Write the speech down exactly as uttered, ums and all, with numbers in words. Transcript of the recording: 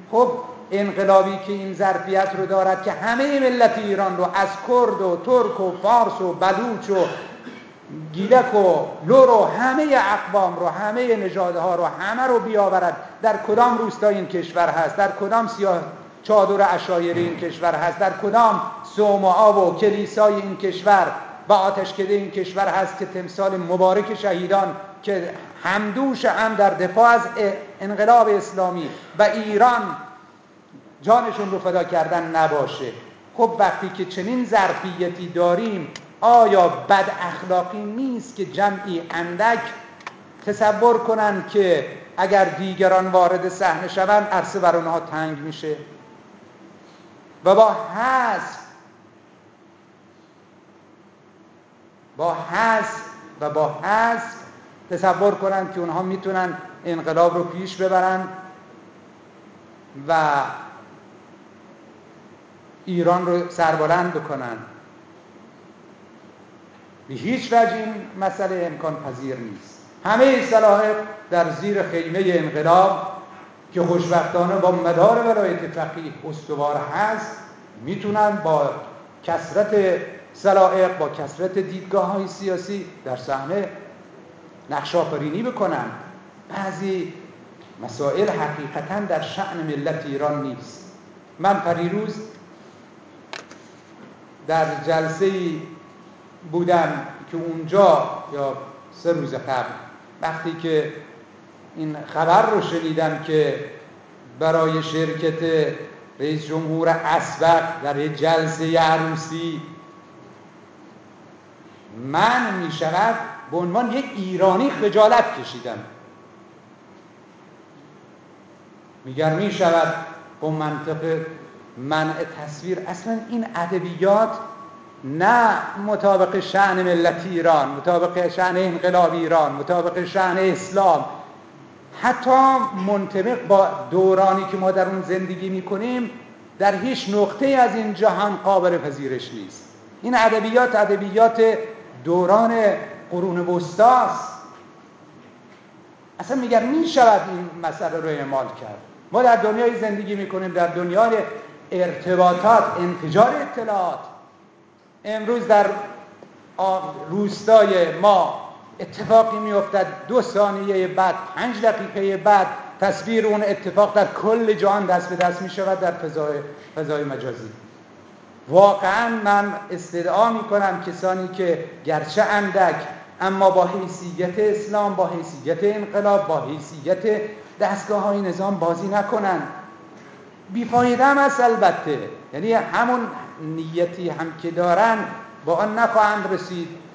خب انقلابی که این ظرفیت رو دارد که همه ملت ایران رو از کرد و ترک و فارس و بلوچ و گیلک و لور و همه اقوام رو، همه نژادها رو، همه رو بیاورد. در کدام روستای این کشور هست، در کدام سیاه چادر عشایری این کشور هست، در کدام صومعه و کلیسای این کشور و آتشکده این کشور هست که تمثال مبارک شهیدان که همدوش هم در دفاع از انقلاب اسلامی و ایران جانشون رو فدا کردن نباشه. خب وقتی که چنین ظرفیتی داریم، آیا بد اخلاقی نیست که جمعی اندک تصور کنن که اگر دیگران وارد صحنه شوند عرصه بر اونها تنگ میشه و با حذف با حذف و با حذف تصور کنن که اونها میتونن انقلاب رو پیش ببرن و ایران رو سربلند بکنن؟ به هیچ وجه این مسئله امکان پذیر نیست. همه صلاحیت در زیر خیمه انقلاب که خوشبختانه با مدار ولایت فقیه استوار هست، میتونن با کثرت صلاحیت، با کثرت دیدگاه های سیاسی در صحنه نقش آفرینی بکنن. بعضی مسائل حقیقتا در شأن ملت ایران نیست. من پریروز در جلسه‌ای بودم که اونجا، یا سه روز قبل، وقتی که این خبر رو شنیدم که برای شرکت رئیس جمهور اسبق در یک جلسه عروسی من می شود، به عنوان یک ایرانی خجالت کشیدم. میگر می شود با منطق منع تصویر. اصلا این ادبیات نه مطابق شأن ملت ایران، مطابق شأن انقلاب ایران، مطابق شأن اسلام، حتی منطبق با دورانی که ما در اون زندگی میکنیم، در هیچ نقطه از این جهان قابل پذیرش نیست. این ادبیات ادبیات دوران قرون وسطاست. اصلا میگن میشود این مسئله رو اعمال کرد. ما در دنیای زندگی میکنیم، در دنیای ارتباطات، انفجار اطلاعات. امروز در روستای ما اتفاقی میافتد، دو ثانیه بعد، پنج دقیقه بعد تصویر اون اتفاق در کل جهان دست به دست می شود در فضای فضای مجازی. واقعا من استدعا می کنم کسانی که گرچه اندک اما با حیثیت اسلام، با حیثیت انقلاب، با حیثیت دستگاه های نظام بازی نکنن. بیفایده هم است البته، یعنی همون نیتی هم که دارن با آن نخواهند رسید